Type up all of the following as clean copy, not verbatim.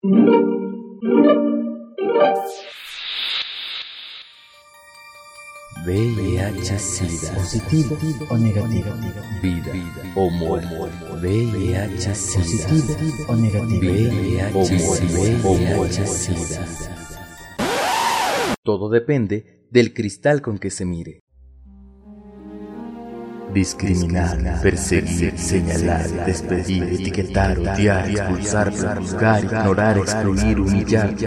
VIH-Sida, positivo o negativo, vida o muerte. VIH-Sida, positivo o negativo, VIH-Sida. Todo depende del cristal con que se mire. Discriminar, perseguir, señalar, despedir, etiquetar, odiar, expulsar, prejuzgar, ignorar, excluir, humillar.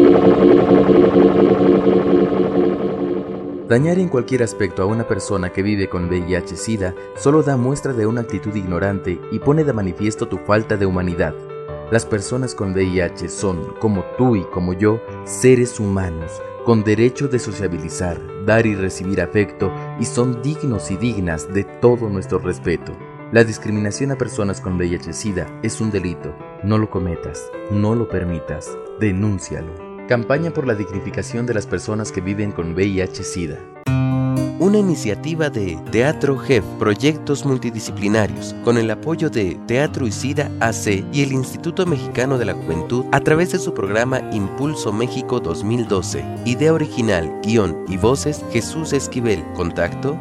Dañar en cualquier aspecto a una persona que vive con VIH-Sida solo da muestra de una actitud ignorante y pone de manifiesto tu falta de humanidad. Las personas con VIH son, como tú y como yo, seres humanos, con derecho de sociabilizar, dar y recibir afecto, y son dignos y dignas de todo nuestro respeto. La discriminación a personas con VIH-Sida es un delito. No lo cometas, no lo permitas, denúncialo. Campaña por la dignificación de las personas que viven con VIH-Sida. Una iniciativa de Teatro GEF, Proyectos Multidisciplinarios, con el apoyo de Teatro y SIDA AC y el Instituto Mexicano de la Juventud a través de su programa Impulso México 2012. Idea original, guión y voces Jesús Esquivel. Contacto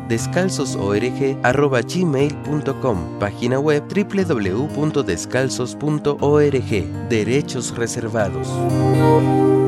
descalzosorg@gmail.com. Página web www.descalzos.org. Derechos reservados.